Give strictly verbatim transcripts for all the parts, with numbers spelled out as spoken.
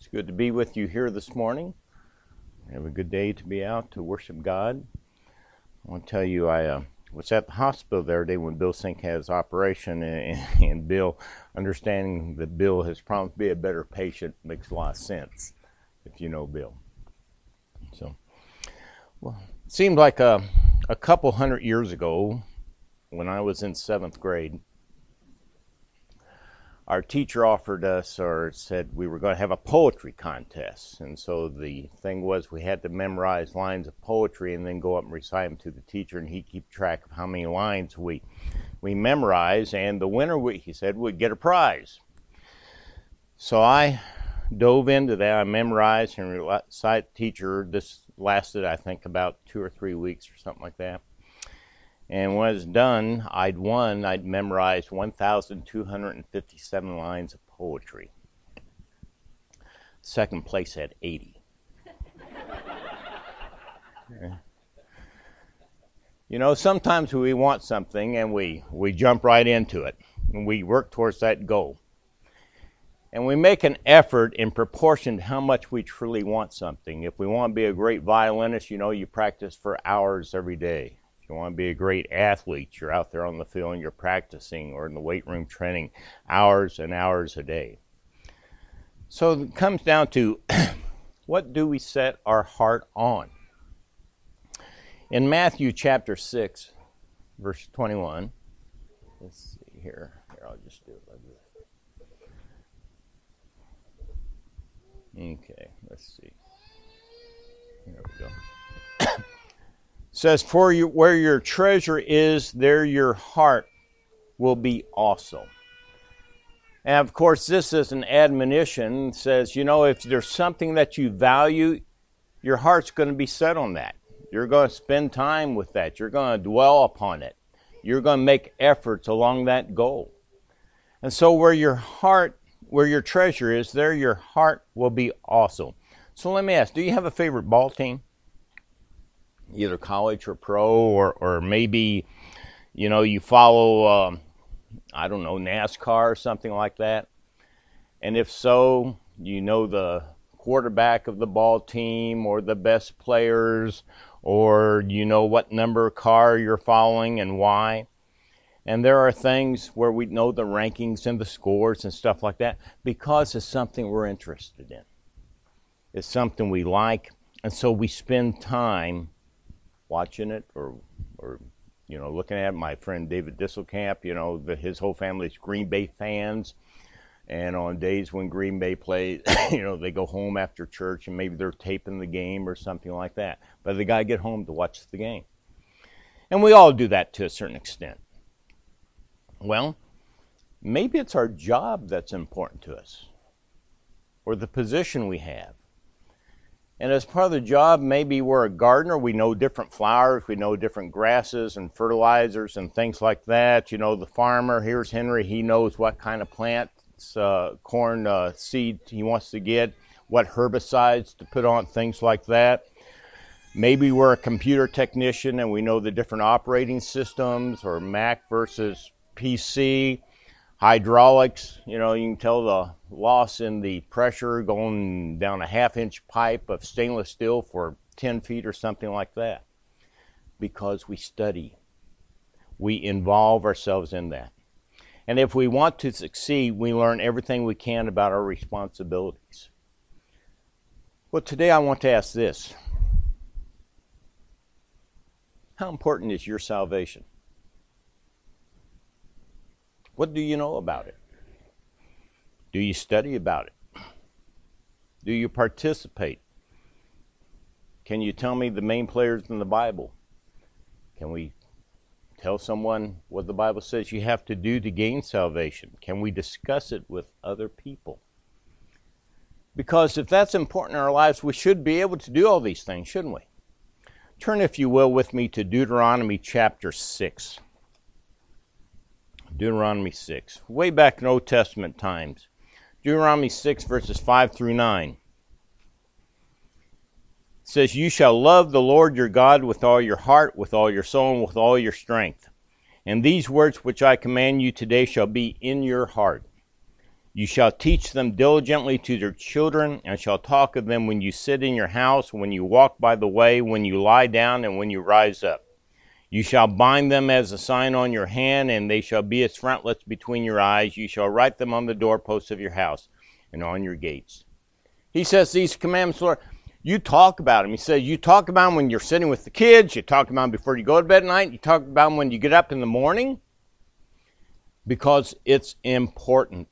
It's good to be with you here this morning. Have a good day to be out to worship God. I want to tell you, I uh, was at the hospital the other day when Bill Sink had his operation, and, and Bill, understanding that Bill has promised to be a better patient, makes a lot of sense if you know Bill. So, well, it seemed like a, a couple hundred years ago, when I was in seventh grade, our teacher offered us, or said we were going to have a poetry contest. And so the thing was we had to memorize lines of poetry and then go up and recite them to the teacher, and he'd keep track of how many lines we we memorized, and the winner, we, he said, would get a prize. So I dove into that. I memorized and recited teacher. This lasted, I think, about two or three weeks or something like that. And when it was done, I'd won, I'd memorized one thousand two hundred fifty-seven lines of poetry. Second place had eighty. You know, sometimes we want something and we, we jump right into it. And we work towards that goal. And we make an effort in proportion to how much we truly want something. If we want to be a great violinist, you know, you practice for hours every day. If you want to be a great athlete, you're out there on the field and you're practicing, or in the weight room training hours and hours a day. So it comes down to what do we set our heart on? In Matthew chapter six, verse twenty-one, let's see here. Here, I'll just do it like this. Okay, let's see. Here we go. Says, for you, where your treasure is, there your heart will be also. And of course, this is an admonition. It says, you know, if there's something that you value, your heart's going to be set on that. You're going to spend time with that. You're going to dwell upon it. You're going to make efforts along that goal. And so where your heart, where your treasure is, there your heart will be also. So let me ask, do you have a favorite ball team? Either college or pro, or, or maybe, you know, you follow, um, I don't know, NASCAR or something like that. And if so, you know the quarterback of the ball team or the best players, or you know what number car you're following and why. And there are things where we know the rankings and the scores and stuff like that because it's something we're interested in. It's something we like, and so we spend time watching it, or, or you know, looking at it. My friend David Disselkamp, you know, the, his whole family's Green Bay fans, and on days when Green Bay plays, you know, they go home after church and maybe they're taping the game or something like that. But they got to get home to watch the game. And we all do that to a certain extent. Well, maybe it's our job that's important to us, or the position we have. And as part of the job, maybe we're a gardener. We know different flowers. We know different grasses and fertilizers and things like that. You know, the farmer, here's Henry. He knows what kind of plants, uh, corn uh, seed he wants to get, what herbicides to put on, things like that. Maybe we're a computer technician and we know the different operating systems, or Mac versus P C. Hydraulics, you know, you can tell the loss in the pressure going down a half-inch pipe of stainless steel for ten feet or something like that, because we study. We involve ourselves in that. And if we want to succeed, we learn everything we can about our responsibilities. Well, today I want to ask this. How important is your salvation? What do you know about it? Do you study about it? Do you participate? Can you tell me the main players in the Bible? Can we tell someone what the Bible says you have to do to gain salvation? Can we discuss it with other people? Because if that's important in our lives, we should be able to do all these things, shouldn't we? Turn, if you will, with me to Deuteronomy chapter six. Deuteronomy six, way back in Old Testament times. Deuteronomy six, verses five through nine. It says, you shall love the Lord your God with all your heart, with all your soul, and with all your strength. And these words which I command you today shall be in your heart. You shall teach them diligently to their children, and shall talk of them when you sit in your house, when you walk by the way, when you lie down, and when you rise up. You shall bind them as a sign on your hand, and they shall be as frontlets between your eyes. You shall write them on the doorposts of your house and on your gates. He says these commandments, Lord, you talk about them. He says you talk about them when you're sitting with the kids. You talk about them before you go to bed at night. You talk about them when you get up in the morning, because it's important.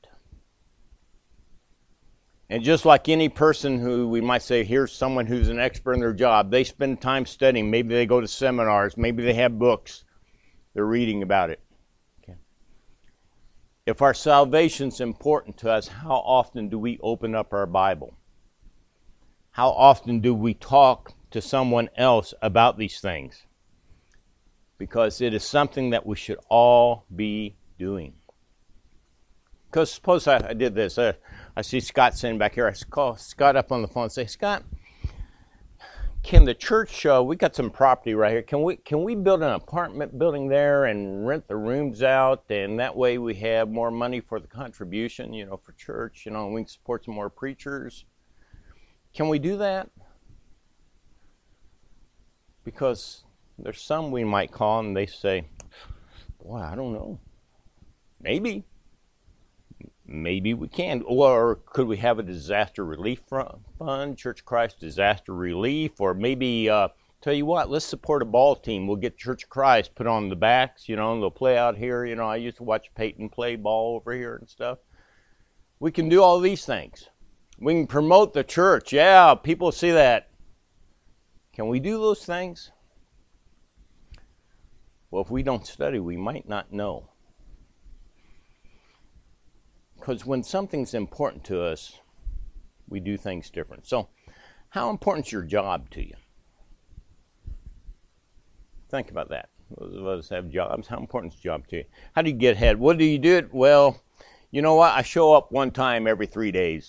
And just like any person who we might say, here's someone who's an expert in their job, they spend time studying. Maybe they go to seminars. Maybe they have books. They're reading about it. Okay. If our salvation's important to us, how often do we open up our Bible? How often do we talk to someone else about these things? Because it is something that we should all be doing. Because suppose I, I did this. Uh, I see Scott sitting back here. I call Scott up on the phone and say, Scott, can the church, uh, we got some property right here. Can we can we build an apartment building there and rent the rooms out? And that way we have more money for the contribution, you know, for church, you know, and we can support some more preachers. Can we do that? Because there's some we might call and they say, boy, I don't know. Maybe. Maybe we can. Or could we have a disaster relief fund, Church of Christ disaster relief? Or maybe, uh, tell you what, let's support a ball team. We'll get Church of Christ put on the backs, you know, and they'll play out here. You know, I used to watch Peyton play ball over here and stuff. We can do all these things. We can promote the church. Yeah, people see that. Can we do those things? Well, if we don't study, we might not know. Because when something's important to us, we do things different. So, how important is your job to you? Think about that. Those of us have jobs. How important is your job to you? How do you get ahead? What do you do it? Well, you know what? I show up one time every three days.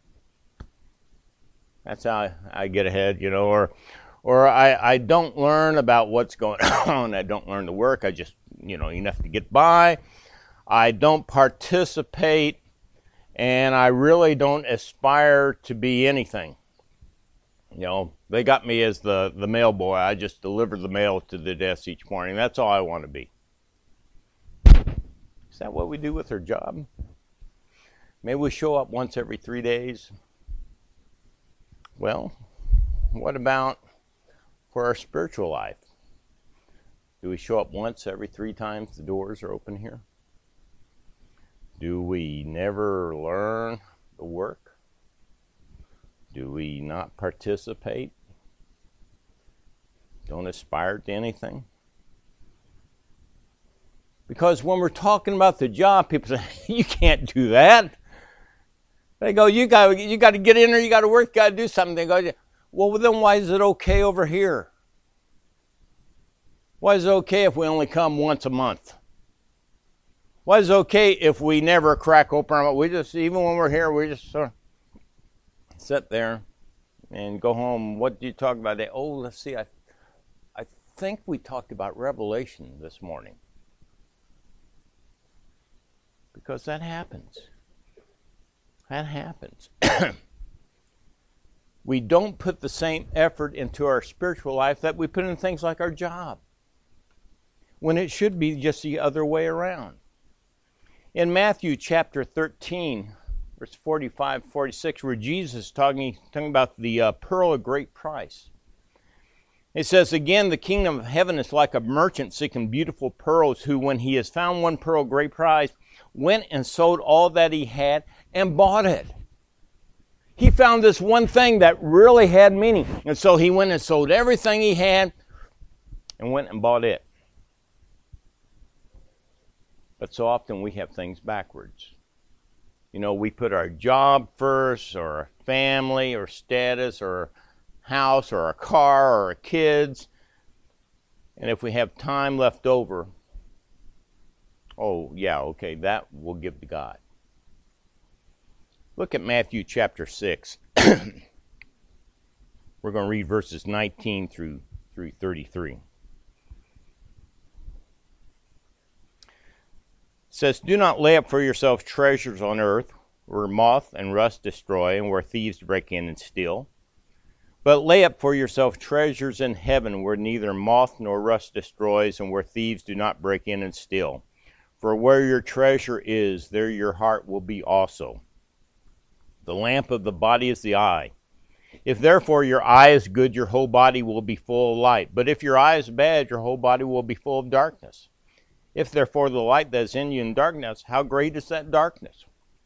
That's how I, I get ahead, you know. Or, or I, I don't learn about what's going on. I don't learn the work. I just, you know, enough to get by. I don't participate, and I really don't aspire to be anything. You know, they got me as the, the mail boy. I just deliver the mail to the desk each morning. That's all I want to be. Is that what we do with our job? Maybe we show up once every three days. Well, what about for our spiritual life? Do we show up once every three times the doors are open here? Do we never learn the work? Do we not participate? Don't aspire to anything? Because when we're talking about the job, people say, you can't do that. They go, you got, you got to get in there, you got to work, you got to do something. They go, well, then why is it okay over here? Why is it okay if we only come once a month? Why is it okay if we never crack open our mouth? We just, even when we're here, we just sort of sit there and go home. What do you talk about today? Oh, let's see. I, I think we talked about Revelation this morning. Because that happens. That happens. We don't put the same effort into our spiritual life that we put in things like our job, when it should be just the other way around. In Matthew chapter thirteen, verse forty-five, forty-six, where Jesus is talking, talking about the uh, pearl of great price. It says, again, the kingdom of heaven is like a merchant seeking beautiful pearls, who, when he has found one pearl of great price, went and sold all that he had and bought it. He found this one thing that really had meaning. And so he went and sold everything he had and went and bought it. But so often we have things backwards. You know, we put our job first, or our family, or status, or house, or our car, or our kids. And if we have time left over, oh, yeah, okay, that we'll give to God. Look at Matthew chapter six. We're going to read verses nineteen through, through thirty-three. It says, do not lay up for yourselves treasures on earth, where moth and rust destroy, and where thieves break in and steal. But lay up for yourself treasures in heaven, where neither moth nor rust destroys, and where thieves do not break in and steal. For where your treasure is, there your heart will be also. The lamp of the body is the eye. If therefore your eye is good, your whole body will be full of light. But if your eye is bad, your whole body will be full of darkness. If therefore the light that is in you in darkness, how great is that darkness?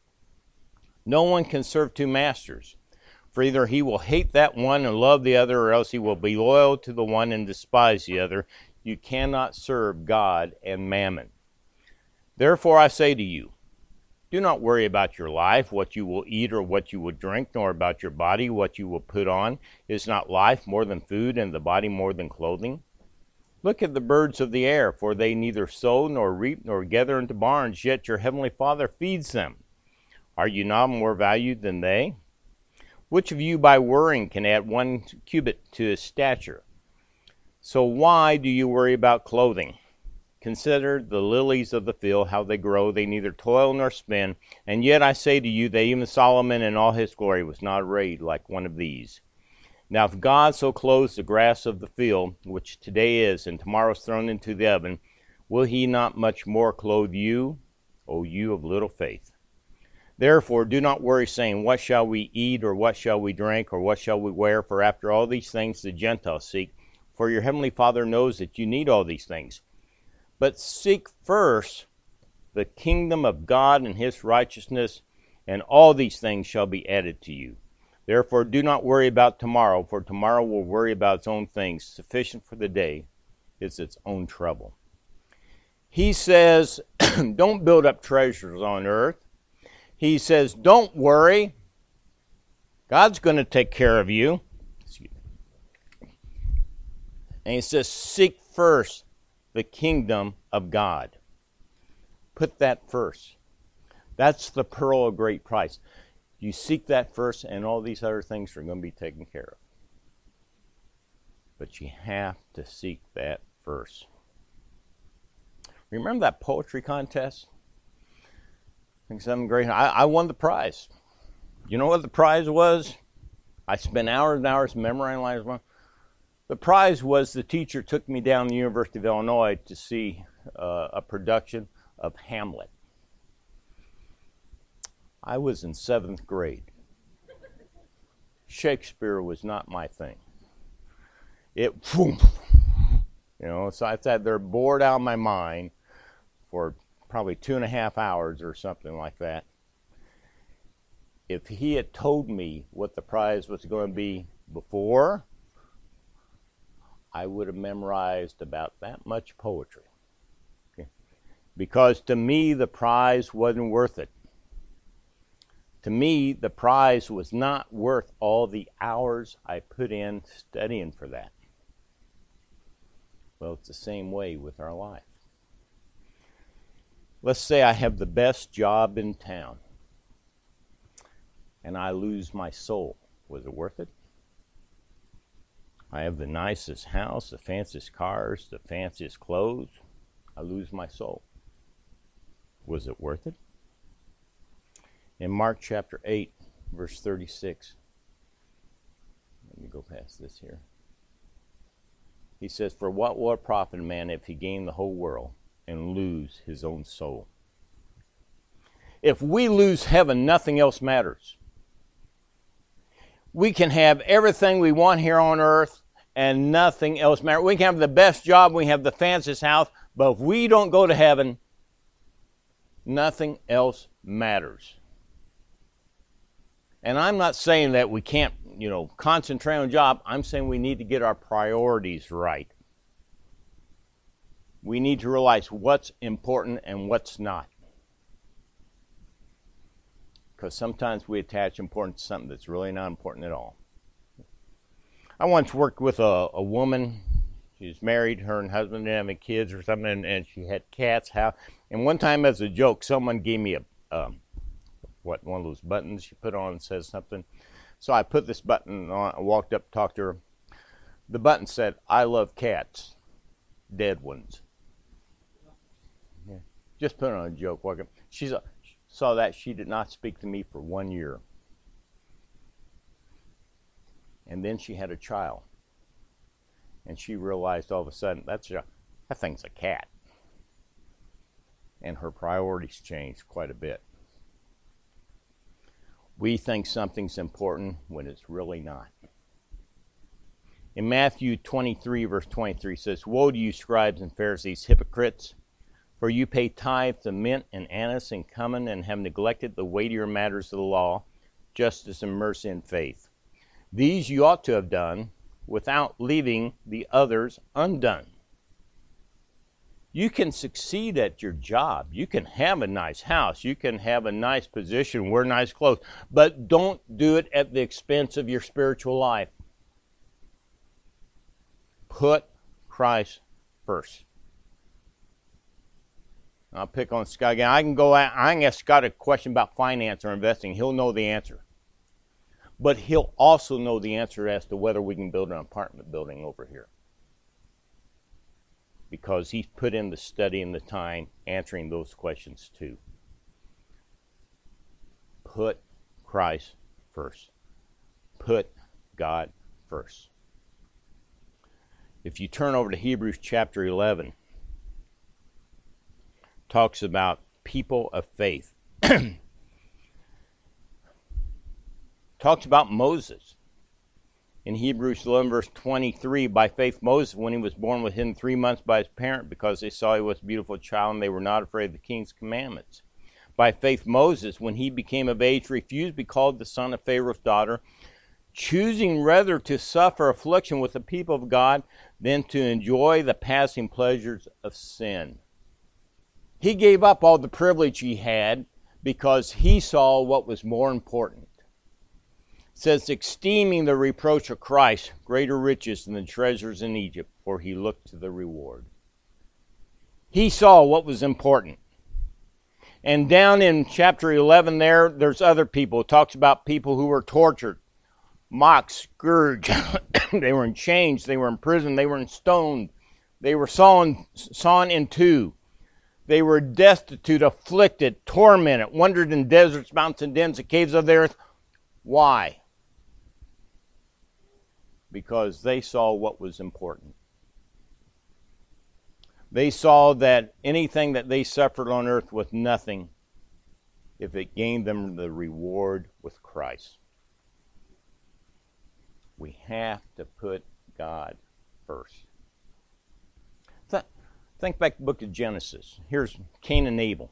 No one can serve two masters, for either he will hate that one and love the other, or else he will be loyal to the one and despise the other. You cannot serve God and mammon. Therefore I say to you, do not worry about your life, what you will eat or what you will drink, nor about your body, what you will put on. Is not life more than food, and the body more than clothing? Look at the birds of the air, for they neither sow nor reap nor gather into barns, yet your heavenly Father feeds them. Are you not more valued than they? Which of you by worrying can add one cubit to his stature? So why do you worry about clothing? Consider the lilies of the field, how they grow. They neither toil nor spin. And yet I say to you that even Solomon in all his glory was not arrayed like one of these. Now if God so clothes the grass of the field, which today is and tomorrow is thrown into the oven, will he not much more clothe you, O you of little faith? Therefore do not worry, saying, what shall we eat, or what shall we drink, or what shall we wear? For after all these things the Gentiles seek. For your heavenly Father knows that you need all these things. But seek first the kingdom of God and his righteousness, and all these things shall be added to you. Therefore do not worry about tomorrow, for tomorrow will worry about its own things. Sufficient for the day is its own trouble. He says, don't build up treasures on earth. He says, don't worry. God's going to take care of you. And he says, seek first the kingdom of God. Put that first. That's the pearl of great price. You seek that first, and all these other things are going to be taken care of. But you have to seek that first. Remember that poetry contest? I think something great. I, I won the prize. You know what the prize was? I spent hours and hours memorizing one. The prize was the teacher took me down to the University of Illinois to see uh, a production of Hamlet. I was in seventh grade. Shakespeare was not my thing. It, whoom, you know, so I sat there bored out of my mind for probably two and a half hours or something like that. If he had told me what the prize was going to be before, I would have memorized about that much poetry. Okay? Because to me, the prize wasn't worth it. To me, the prize was not worth all the hours I put in studying for that. Well, it's the same way with our life. Let's say I have the best job in town, and I lose my soul. Was it worth it? I have the nicest house, the fanciest cars, the fanciest clothes. I lose my soul. Was it worth it? In Mark chapter eight, verse thirty-six, let me go past this here. He says, for what will it profit a man if he gain the whole world and lose his own soul? If we lose heaven, nothing else matters. We can have everything we want here on earth and nothing else matters. We can have the best job, we have the fanciest house, but if we don't go to heaven, nothing else matters. And I'm not saying that we can't, you know, concentrate on a job. I'm saying we need to get our priorities right. We need to realize what's important and what's not. Because sometimes we attach importance to something that's really not important at all. I once worked with a, a woman. She was married, her and husband didn't have any kids or something, and, and she had cats. How? And one time as a joke, someone gave me a, um, what, one of those buttons she put on and says something. So I put this button on, I walked up, talked to her. The button said, I love cats, dead ones. Yeah. Just put on a joke. Walk up. She's a, saw that, she did not speak to me for one year. And then she had a child. And she realized all of a sudden, that's a, that thing's a cat. And her priorities changed quite a bit. We think something's important when it's really not. In Matthew twenty-three, verse twenty-three, it says, "Woe to you, scribes and Pharisees, hypocrites! For you pay tithe to mint and anise and cumin, and have neglected the weightier matters of the law, justice and mercy and faith. These you ought to have done, without leaving the others undone." You can succeed at your job. You can have a nice house. You can have a nice position, wear nice clothes. But don't do it at the expense of your spiritual life. Put Christ first. I'll pick on Scott again. I can go out, I can ask Scott a question about finance or investing. He'll know the answer. But he'll also know the answer as to whether we can build an apartment building over here. Because he's put in the study and the time answering those questions too. Put Christ first. Put God first. If you turn over to Hebrews chapter eleven, talks about people of faith. Talks about Moses. In Hebrews eleven, verse twenty-three, by faith Moses, when he was born, was hidden three months by his parent, because they saw he was a beautiful child, and they were not afraid of the king's commandments. By faith Moses, when he became of age, refused to be called the son of Pharaoh's daughter, choosing rather to suffer affliction with the people of God than to enjoy the passing pleasures of sin. He gave up all the privilege he had because he saw what was more important. It says, esteeming the reproach of Christ greater riches than the treasures in Egypt, for he looked to the reward. He saw what was important. And down in chapter eleven there, there's other people. It talks about people who were tortured, mocked, scourged. They were in chains. They were in prison. They were stoned. They were sawn, sawn in two. They were destitute, afflicted, tormented, wandered in deserts, mountains, and dens, and caves of the earth. Why? Because they saw what was important. They saw that anything that they suffered on earth was nothing if it gained them the reward with Christ. We have to put God first. Th- think back to the book of Genesis. Here's Cain and Abel.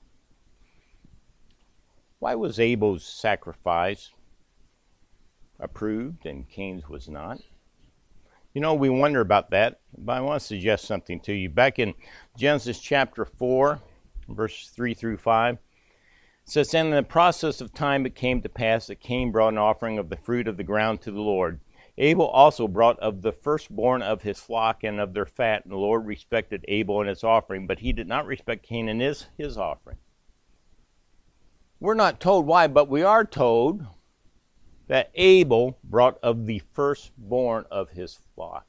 Why was Abel's sacrifice approved and Cain's was not? You know, we wonder about that, but I want to suggest something to you. Back in Genesis chapter four, verses three through five, it says, and in the process of time it came to pass that Cain brought an offering of the fruit of the ground to the Lord. Abel also brought of the firstborn of his flock and of their fat, and the Lord respected Abel and his offering, but he did not respect Cain and his, his offering. We're not told why, but we are told that Abel brought of the firstborn of his flock.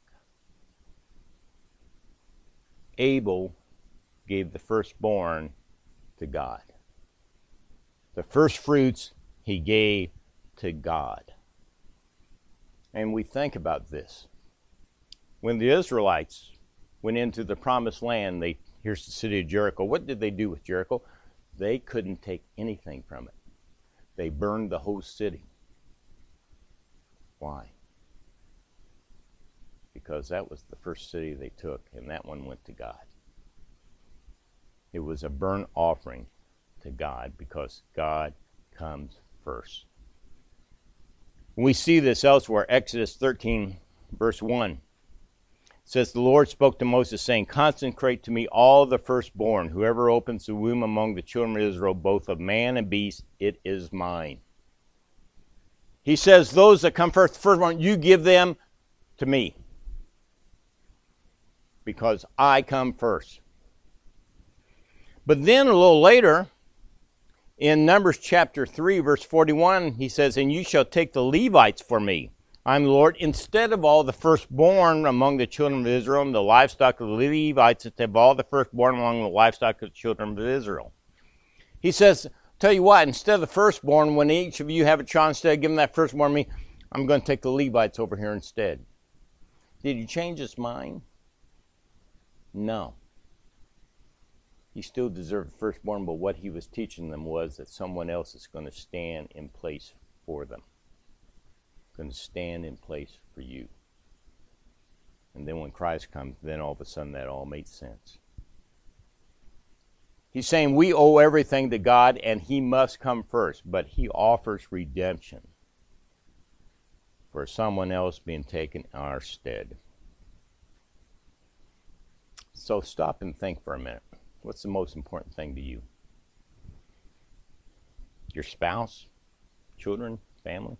Abel gave the firstborn to God. The first fruits he gave to God. And we think about this. When the Israelites went into the promised land, they here's the city of Jericho. What did they do with Jericho? They couldn't take anything from it. They burned the whole city. Why? Because that was the first city they took, and that one went to God. It was a burnt offering to God because God comes first. We see this elsewhere. Exodus thirteen, verse one. It says, the Lord spoke to Moses, saying, consecrate to me all the firstborn. Whoever opens the womb among the children of Israel, both of man and beast, it is mine. He says, those that come first, firstborn, you give them to me. Because I come first. But then a little later, in Numbers chapter three, verse forty-one, he says, and you shall take the Levites for me. I am the Lord, instead of all the firstborn among the children of Israel, and the livestock of the Levites, instead of all the firstborn among the livestock of the children of Israel. He says, tell you what, instead of the firstborn, when each of you have a child, instead of giving that firstborn to me, I'm going to take the Levites over here instead. Did he change his mind? No. He still deserved the firstborn, but what he was teaching them was that someone else is going to stand in place for them. Going to stand in place for you. And then when Christ comes, then all of a sudden that all made sense. He's saying we owe everything to God and he must come first, but he offers redemption for someone else being taken in our stead. So stop and think for a minute. What's the most important thing to you? Your spouse, children, family?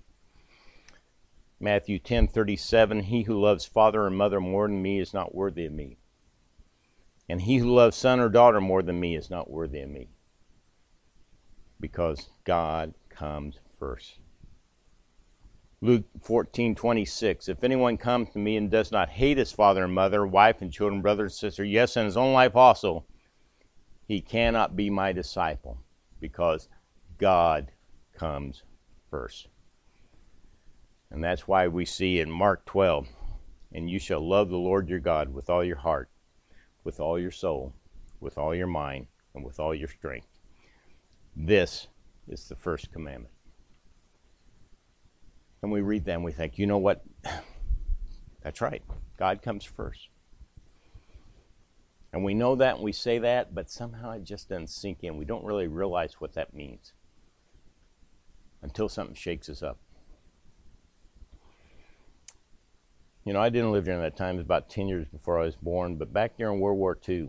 Matthew ten thirty-seven, he who loves father or mother more than me is not worthy of me. And he who loves son or daughter more than me is not worthy of me. Because God comes first. Luke fourteen twenty-six, if anyone comes to me and does not hate his father and mother, wife and children, brother and sister, yes, and his own life also, he cannot be my disciple, because God comes first. And that's why we see in Mark twelve, and you shall love the Lord your God with all your heart, with all your soul, with all your mind, and with all your strength. This is the first commandment. And we read that and we think, you know what? That's right. God comes first. And we know that and we say that, but somehow it just doesn't sink in. We don't really realize what that means until something shakes us up. You know, I didn't live during that time. It was about ten years before I was born. But back during World War Two,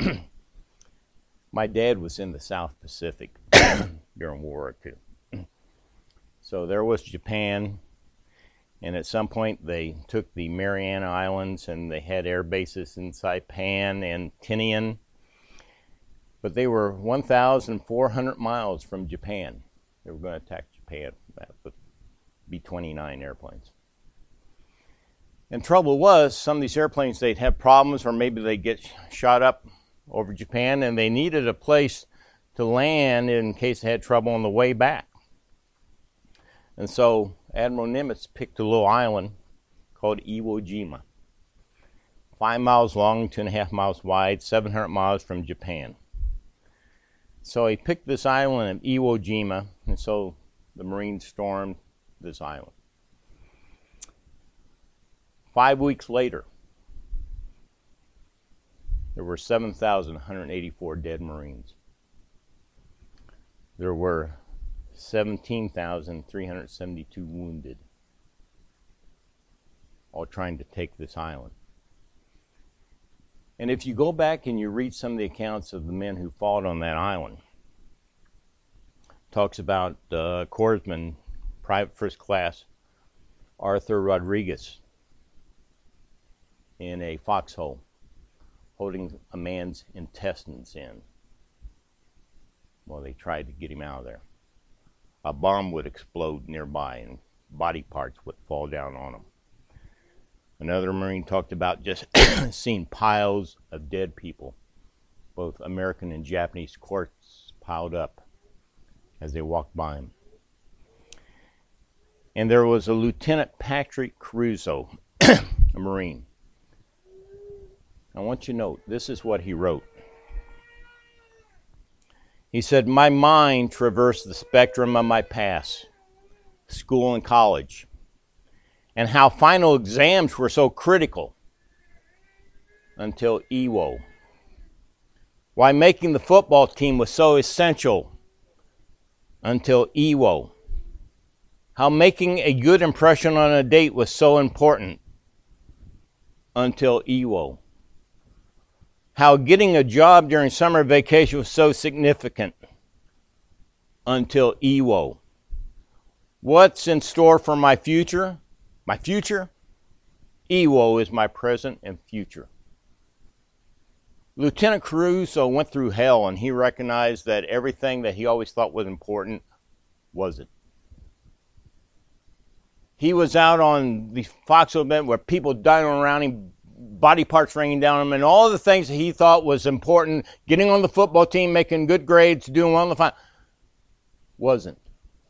my dad was in the South Pacific during World War Two. So there was Japan, and at some point they took the Mariana Islands and they had air bases in Saipan and Tinian. But they were one thousand four hundred miles from Japan. They were going to attack Japan with B twenty-nine airplanes. And trouble was, some of these airplanes, they'd have problems, or maybe they'd get shot up over Japan, and they needed a place to land in case they had trouble on the way back. And so Admiral Nimitz picked a little island called Iwo Jima. Five miles long, two and a half miles wide, seven hundred miles from Japan. So he picked this island of Iwo Jima, and so the Marines stormed this island. Five weeks later, there were seven thousand one hundred eighty-four dead Marines. There were seventeen thousand three hundred seventy-two wounded, all trying to take this island. And if you go back and you read some of the accounts of the men who fought on that island, it talks about uh, corpsman, private first class, Arthur Rodriguez, in a foxhole, holding a man's intestines in. Well, they tried to get him out of there. A bomb would explode nearby and body parts would fall down on him. Another Marine talked about just seeing piles of dead people, both American and Japanese corpses piled up as they walked by him. And there was a Lieutenant Patrick Caruso, a Marine. I want you to note, this is what he wrote. He said, my mind traversed the spectrum of my past, school and college, and how final exams were so critical until Iwo. Why making the football team was so essential until Iwo. How making a good impression on a date was so important until Iwo. How getting a job during summer vacation was so significant until Iwo. What's in store for my future? My future? Iwo is my present and future. Lieutenant Caruso went through hell, and he recognized that everything that he always thought was important wasn't. He was out on the foxhole event where people died around him, body parts raining down on him, and all the things that he thought was important, getting on the football team, making good grades, doing well in the final. wasn't.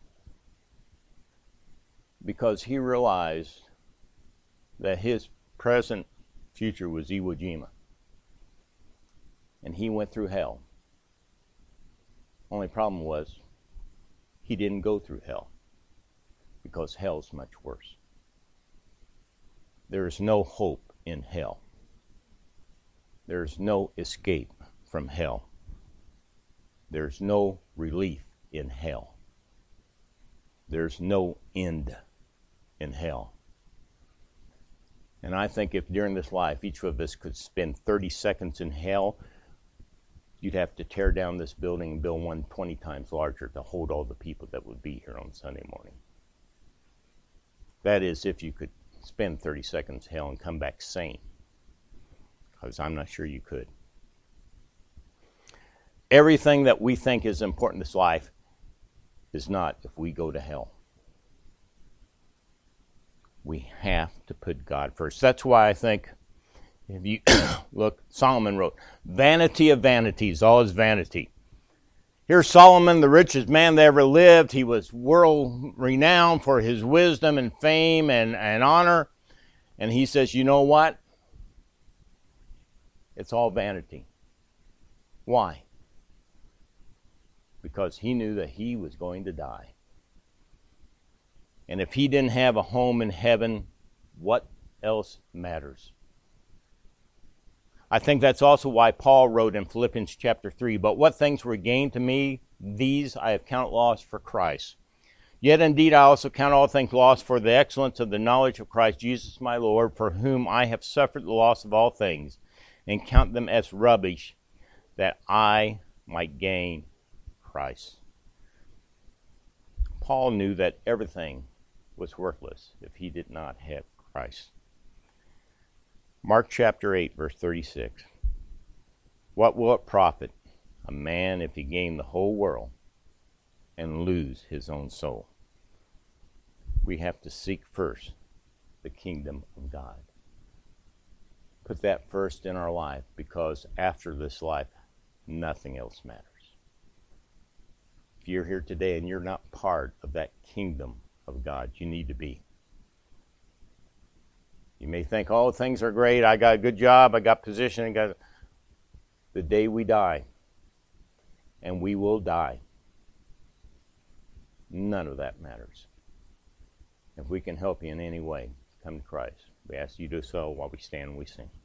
Because he realized that his present future was Iwo Jima. And he went through hell. Only problem was he didn't go through hell, because hell's much worse. There is no hope in hell. There's no escape from hell. There's no relief in hell. There's no end in hell. And I think if during this life each of us could spend thirty seconds in hell, you'd have to tear down this building and build one twenty times larger to hold all the people that would be here on Sunday morning. That is, if you could spend thirty seconds in hell and come back sane. Because I'm not sure you could. Everything that we think is important in this life is not if we go to hell. We have to put God first. That's why I think, if you look, Solomon wrote, vanity of vanities, all is vanity. Here's Solomon, the richest man that ever lived. He was world renowned for his wisdom and fame and, and honor. And he says, you know what? It's all vanity. Why? Because he knew that he was going to die. And if he didn't have a home in heaven, what else matters? I think that's also why Paul wrote in Philippians chapter three, but what things were gained to me, these I have counted loss for Christ. Yet indeed I also count all things lost for the excellence of the knowledge of Christ Jesus my Lord, for whom I have suffered the loss of all things, and count them as rubbish, that I might gain Christ. Paul knew that everything was worthless if he did not have Christ. Mark chapter eight, verse thirty-six. What will it profit a man if he gain the whole world and lose his own soul? We have to seek first the kingdom of God. Put that first in our life, because after this life, nothing else matters. If you're here today and you're not part of that kingdom of God, you need to be. You may think, oh, things are great, I got a good job, I got position, I got... The day we die, and we will die, none of that matters. If we can help you in any way, come to Christ. We ask you to do so while we stand and we sing.